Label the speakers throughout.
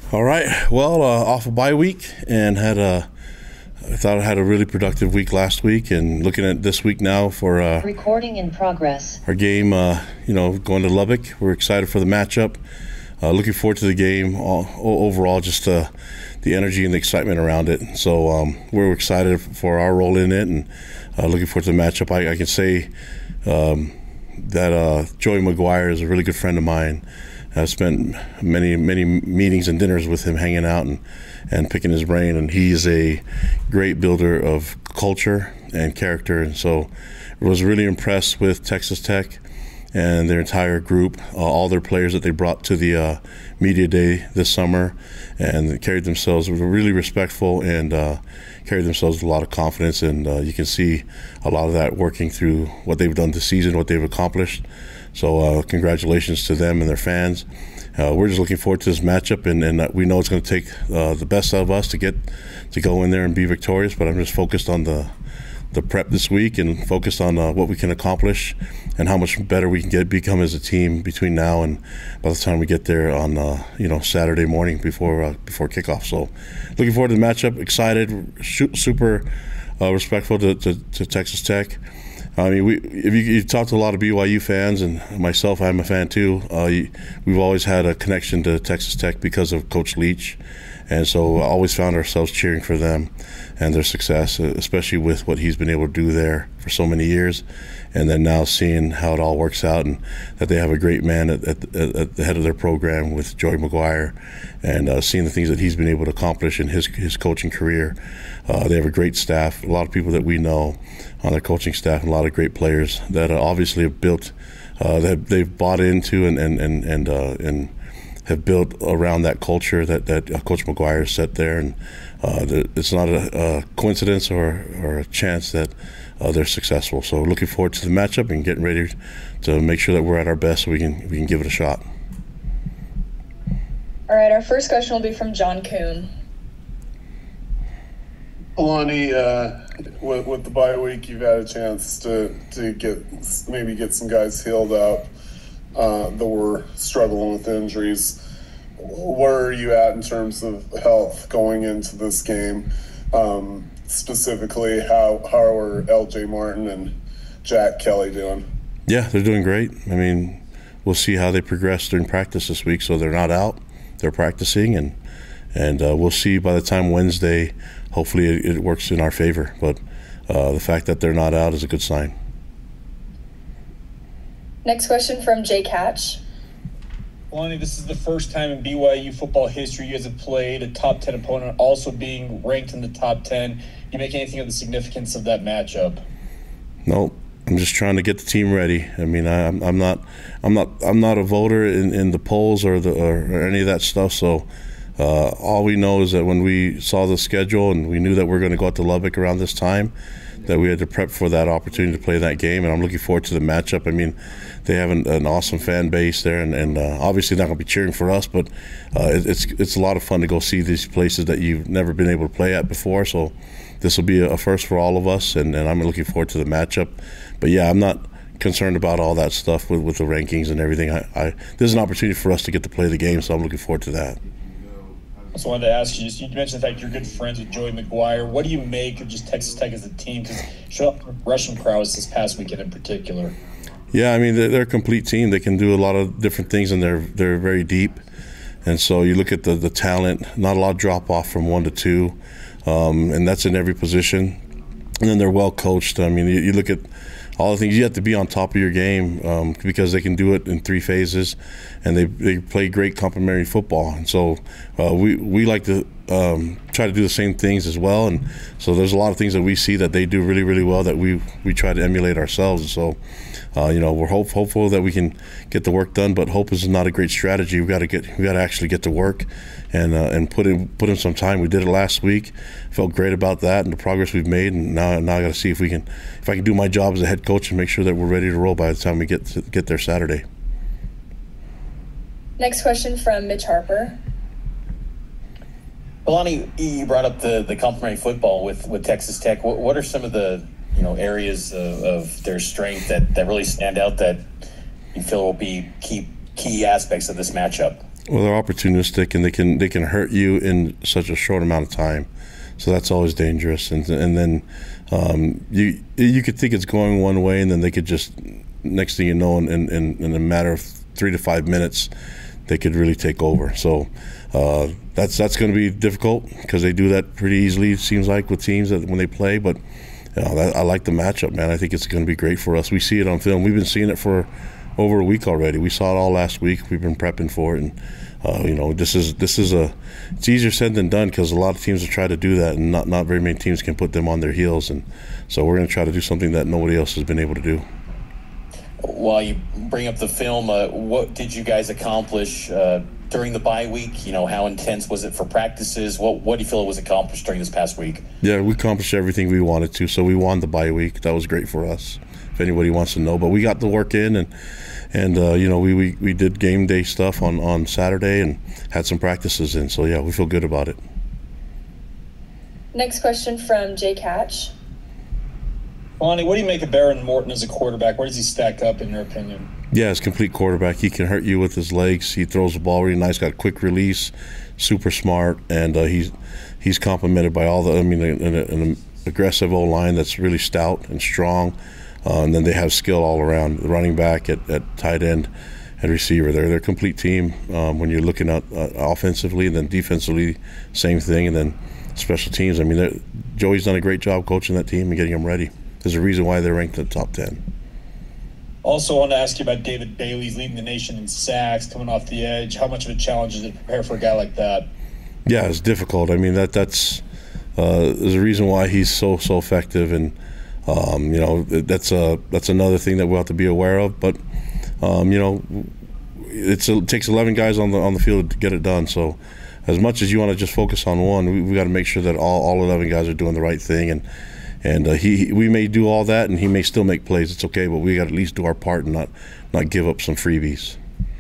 Speaker 1: All right. Well, off a bye week and I thought I had a really productive week last week, and looking at this week now for
Speaker 2: recording in progress.
Speaker 1: Our game, going to Lubbock. We're excited for the matchup. Looking forward to the game overall, just the energy and the excitement around it. So we're excited for our role in it, and looking forward to the matchup. I can say that Joey McGuire is a really good friend of mine. I've spent many meetings and dinners with him, hanging out and picking his brain, and he's a great builder of culture and character. And so I was really impressed with Texas Tech and their entire group, all their players that they brought to the media day this summer, and they carried themselves, were really respectful, and carried themselves with a lot of confidence. And you can see a lot of that working through what they've done this season, what they've accomplished. So congratulations to them and their fans. We're just looking forward to this matchup, and we know it's going to take the best out of us to go in there and be victorious. But I'm just focused on the prep this week, and focused on what we can accomplish and how much better we can become as a team between now and by the time we get there on Saturday morning before kickoff. So looking forward to the matchup. Excited, super respectful to Texas Tech. I mean, if you talk to a lot of BYU fans, and myself, I'm a fan too. We've always had a connection to Texas Tech because of Coach Leach, and so always found ourselves cheering for them and their success, especially with what he's been able to do there for so many years, and then now seeing how it all works out, and that they have a great man at the head of their program with Joey McGuire, and seeing the things that he's been able to accomplish in his coaching career. They have a great staff, a lot of people that we know on their coaching staff, and a lot of great players that obviously have built, that they've bought into and have built around that culture that Coach McGuire set there. And it's not a coincidence or a chance that they're successful. So looking forward to the matchup and getting ready to make sure that we're at our best so we can give it a shot.
Speaker 3: All right, our first question will be from John Kuhn.
Speaker 4: Kalani, with the bye week, you've had a chance to get some guys healed up that were struggling with injuries. Where are you at in terms of health going into this game? Specifically, how are LJ Martin and Jack Kelly doing?
Speaker 1: Yeah, they're doing great. I mean, we'll see how they progress during practice this week. So they're not out; they're practicing, and we'll see by the time Wednesday. Hopefully it works in our favor, but the fact that they're not out is a good sign.
Speaker 3: Next question from Jake Hatch.
Speaker 5: Kalani, this is the first time in BYU football history you guys have played a top 10 opponent, also being ranked in the top 10. Do you make anything of the significance of that matchup?
Speaker 1: No, I'm just trying to get the team ready. I mean, I'm not a voter in the polls or any of that stuff. So. All we know is that when we saw the schedule and we knew that we were going to go out to Lubbock around this time, that we had to prep for that opportunity to play that game, and I'm looking forward to the matchup. I mean, they have an awesome fan base there, and obviously not going to be cheering for us, but it's a lot of fun to go see these places that you've never been able to play at before. So this will be a first for all of us, and I'm looking forward to the matchup. But yeah, I'm not concerned about all that stuff with the rankings and everything. There's an opportunity for us to get to play the game, so I'm looking forward to that.
Speaker 5: I just wanted to ask you, you mentioned the fact you're good friends with Joey McGuire. What do you make of just Texas Tech as a team? Because showed up rushing prowess this past weekend in particular.
Speaker 1: Yeah, I mean, they're a complete team. They can do a lot of different things, and they're very deep. And so you look at the talent, not a lot of drop-off from 1 to 2, and that's in every position. And then they're well coached. I mean, you look at all the things. You have to be on top of your game because they can do it in 3 phases, and they play great complementary football. And so we like to try to do the same things as well. And so there's a lot of things that we see that they do really, really well that we try to emulate ourselves. And so we're hopeful that we can get the work done. But hope is not a great strategy. We got to actually get to work and put in some time. We did it last week. Felt great about that and the progress we've made. And now I got to see if I can do my job as a head coach and make sure that we're ready to roll by the time we get there Saturday.
Speaker 3: Next question from Mitch Harper.
Speaker 6: Kalani, you brought up the complementary football with Texas Tech. What are some of the areas of their strength that really stand out that you feel will be key aspects of this matchup?
Speaker 1: Well, they're opportunistic, and they can hurt you in such a short amount of time. So that's always dangerous. And then you could think it's going one way, and then they could just, next thing you know, in a matter of 3 to 5 minutes, they could really take over. So that's going to be difficult because they do that pretty easily, it seems like, with teams that when they play. But I like the matchup, man. I think it's going to be great for us. We see it on film. We've been seeing it for over a week already. We saw it all last week. We've been prepping for it, and this is it's easier said than done because a lot of teams have tried to do that, and not very many teams can put them on their heels. And so we're going to try to do something that nobody else has been able to do.
Speaker 6: While you bring up the film, what did you guys accomplish during the bye week? How intense was it for practices? What do you feel was accomplished during this past week?
Speaker 1: Yeah, we accomplished everything we wanted to. So we won the bye week. That was great for us, if anybody wants to know. But we got the work in, and we did game day stuff on Saturday and had some practices in. So yeah, we feel good about it.
Speaker 3: Next question from Jay Catch.
Speaker 5: Kalani, what do you make of Behren Morton as a quarterback? Where does he stack up in your opinion?
Speaker 1: Yeah, he's a complete quarterback. He can hurt you with his legs. He throws the ball really nice, got quick release, super smart, and he's complemented by an aggressive O-line that's really stout and strong. And then they have skill all around, the running back at tight end and receiver. They're a complete team when you're looking at offensively, and then defensively, same thing, and then special teams. Joey's done a great job coaching that team and getting them ready. There's a reason why they're ranked in the top 10.
Speaker 5: Also, I want to ask you about David Bailey. He's leading the nation in sacks, coming off the edge. How much of a challenge is it to prepare for a guy like that?
Speaker 1: Yeah, it's difficult. That's there's a reason why he's so effective, and that's another thing that we'll have to be aware of. But it takes 11 guys on the field to get it done. So as much as you want to just focus on one, we got to make sure that all 11 guys are doing the right thing. And we may do all that, and he may still make plays. It's okay, but we got to at least do our part and not give up some freebies.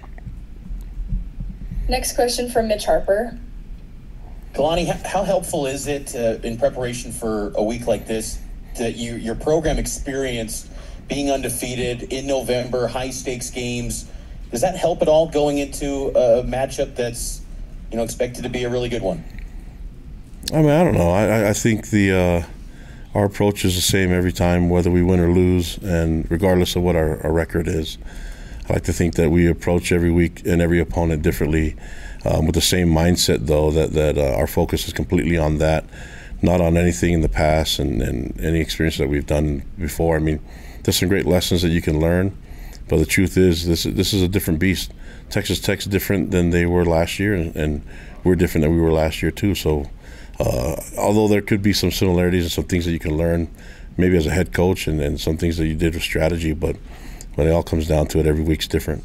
Speaker 3: Next question from Mitch Harper.
Speaker 6: Kalani, how helpful is it in preparation for a week like this that your program experienced being undefeated in November, high-stakes games? Does that help at all going into a matchup that's expected to be a really good one?
Speaker 1: I don't know. I think our approach is the same every time, whether we win or lose, and regardless of what our record is. I like to think that we approach every week and every opponent differently, with the same mindset, though, that our focus is completely on that, not on anything in the past and any experience that we've done before. There's some great lessons that you can learn, but the truth is this is a different beast. Texas Tech's different than they were last year, and we're different than we were last year, too. So although there could be some similarities and some things that you can learn maybe as a head coach and some things that you did with strategy, but when it all comes down to it, every week's different.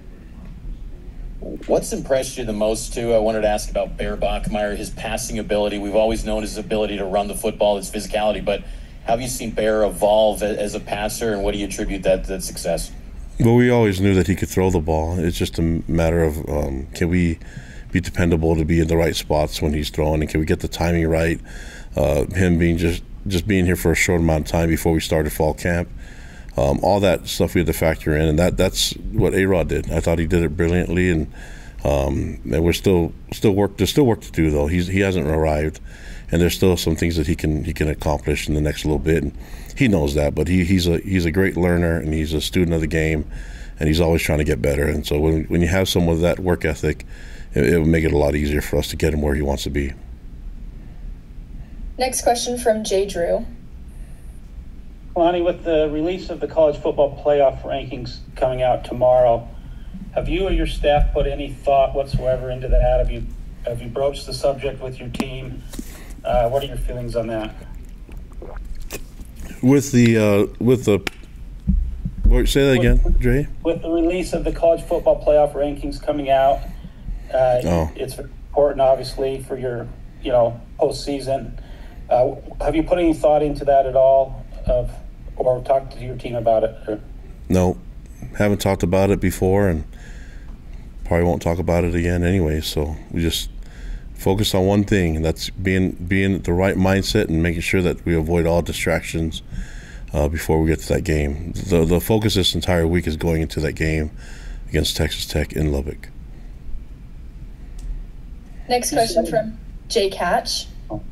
Speaker 6: What's impressed you the most, too? I wanted to ask about Bear Bachmeier, his passing ability. We've always known his ability to run the football, his physicality, but have you seen Bear evolve as a passer, and what do you attribute that success?
Speaker 1: Well, we always knew that he could throw the ball. It's just a matter of can we be dependable to be in the right spots when he's throwing, and can we get the timing right? Him being just being here for a short amount of time before we started fall camp, all that stuff we had to factor in, and that's what A-Rod did. I thought he did it brilliantly, and we're still work. There's still work to do, though. He hasn't arrived, and there's still some things that he can accomplish in the next little bit, and he knows that. But he's a great learner, and he's a student of the game, and he's always trying to get better. And so when you have someone with that work ethic, it will make it a lot easier for us to get him where he wants to be.
Speaker 3: Next question from Jay Drew.
Speaker 7: Kalani, with the release of the college football playoff rankings coming out tomorrow, have you or your staff put any thought whatsoever into that? Have you broached the subject with your team? What are your feelings on that?
Speaker 1: Say that again, Dre?
Speaker 7: With the release of the college football playoff rankings coming out, it's important, obviously, for your postseason. Have you put any thought into that at all, or talked to your team about it? Or?
Speaker 1: No, haven't talked about it before, and probably won't talk about it again anyway. So we just focus on one thing, and that's being the right mindset and making sure that we avoid all distractions before we get to that game. The focus this entire week is going into that game against Texas Tech in Lubbock.
Speaker 3: Next question from Jay Catch.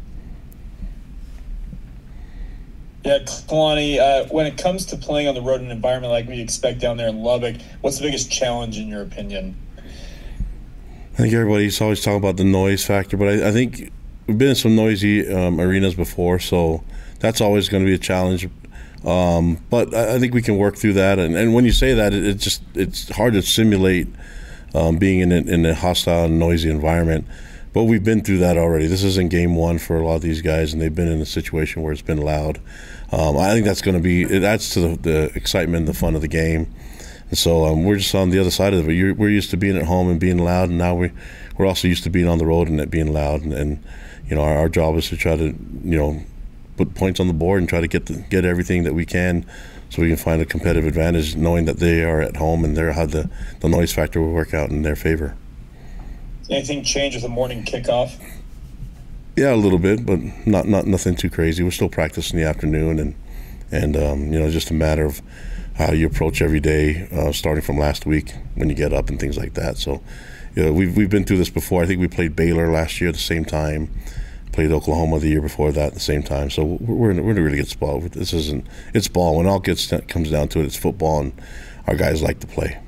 Speaker 5: Yeah, Kalani, when it comes to playing on the road in an environment like we expect down there in Lubbock, what's the biggest challenge in your opinion?
Speaker 1: I think everybody's always talking about the noise factor, but I think we've been in some noisy arenas before, so that's always going to be a challenge. But I think we can work through that. And when you say that, it's hard to simulate being in a hostile and noisy environment. But we've been through that already. This isn't game one for a lot of these guys, and they've been in a situation where it's been loud. I think that's going to be, it adds to the excitement and the fun of the game. And so we're just on the other side of it. We're used to being at home and being loud, and now we're also used to being on the road and it being loud. And you know, our job is to try to, you know, put points on the board and try to get everything that we can, so we can find a competitive advantage, knowing that they are at home and they're how the noise factor will work out in their favor.
Speaker 5: Anything change with the morning kickoff?
Speaker 1: Yeah, a little bit, but nothing too crazy. We're still practicing in the afternoon, and you know, just a matter of how you approach every day, starting from last week when you get up and things like that. So, you know, we've been through this before. I think we played Baylor last year at the same time, played Oklahoma the year before that at the same time. So we're in a really good spot. It's ball. When all comes down to it, it's football, and our guys like to play.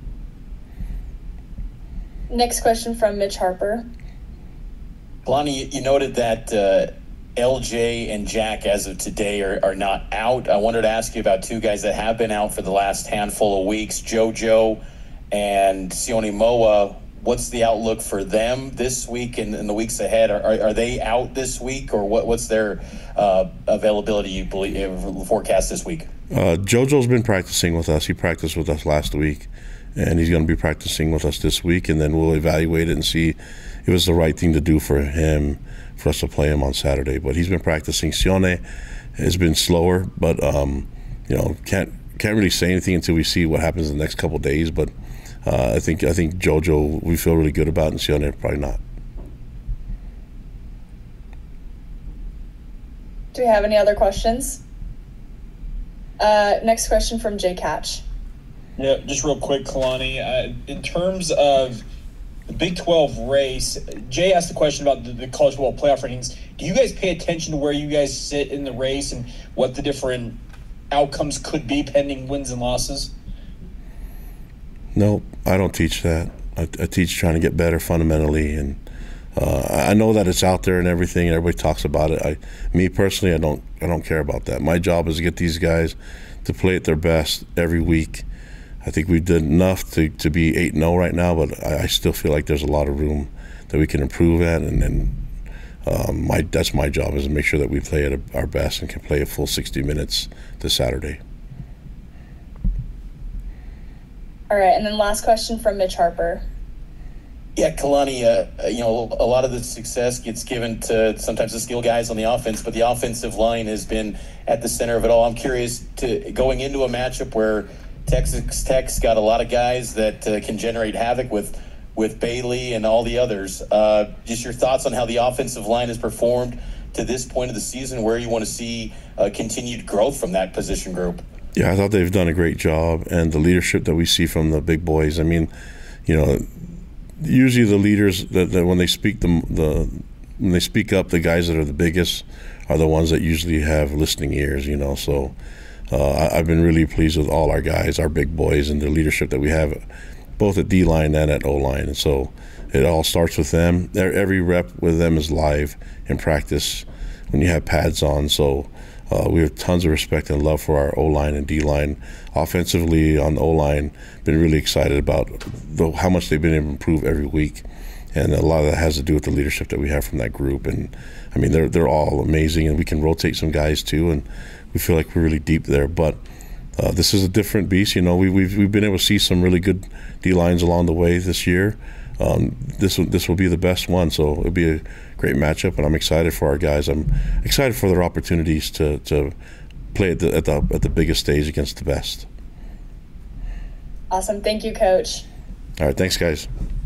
Speaker 3: Next question from Mitch Harper.
Speaker 6: Kalani, you noted that LJ and Jack, as of today, are not out. I wanted to ask you about two guys that have been out for the last handful of weeks, JoJo and Sione Moa. What's the outlook for them this week and in the weeks ahead? Are they out this week, or what's their availability, you believe, forecast this week?
Speaker 1: JoJo's been practicing with us. He practiced with us last week, and he's going to be practicing with us this week, and then we'll evaluate it and see if it was the right thing to do for him, for us to play him on Saturday. But he's been practicing. Sione has been slower, but you know, can't really say anything until we see what happens in the next couple of days. But I think JoJo we feel really good about, and Sione probably not.
Speaker 3: Do we have any other questions? Next question from Jay Catch.
Speaker 5: Yeah, just real quick, Kalani. In terms of the Big 12 race, Jay asked a question about the college football playoff rankings. Do you guys pay attention to where you guys sit in the race and what the different outcomes could be pending wins and losses?
Speaker 1: No, I don't teach that. I teach trying to get better fundamentally, and I know that it's out there and everything, and everybody talks about it. Me personally, I don't care about that. My job is to get these guys to play at their best every week. I think we did enough to be 8-0 right now, but I still feel like there's a lot of room that we can improve at, and that's my job, is to make sure that we play at our best and can play a full 60 minutes this Saturday.
Speaker 3: All right, and then last question from Mitch Harper.
Speaker 6: Yeah, Kalani, you know, a lot of the success gets given to sometimes the skill guys on the offense, but the offensive line has been at the center of it all. I'm curious, going into a matchup where Texas Tech's got a lot of guys that can generate havoc with Bailey and all the others. Just your thoughts on how the offensive line has performed to this point of the season, where you want to see continued growth from that position group.
Speaker 1: Yeah, I thought they've done a great job, and the leadership that we see from the big boys. I mean, you know, usually the leaders that when they speak when they speak up, the guys that are the biggest are the ones that usually have listening ears. You know, so. I've been really pleased with all our guys, our big boys, and the leadership that we have, both at D-line and at O-line. And so it all starts with them. Every rep with them is live in practice when you have pads on. So we have tons of respect and love for our O-line and D-line. Offensively on the O-line, been really excited about how much they've been able to improve every week. And a lot of that has to do with the leadership that we have from that group. And I mean, they're all amazing, and we can rotate some guys too, and we feel like we're really deep there. But this is a different beast. You know, we've been able to see some really good D-lines along the way this year. This will be the best one, so it'll be a great matchup, and I'm excited for our guys. I'm excited for their opportunities to play at the biggest stage against the best.
Speaker 3: Awesome. Thank you, Coach.
Speaker 1: All right, thanks, guys.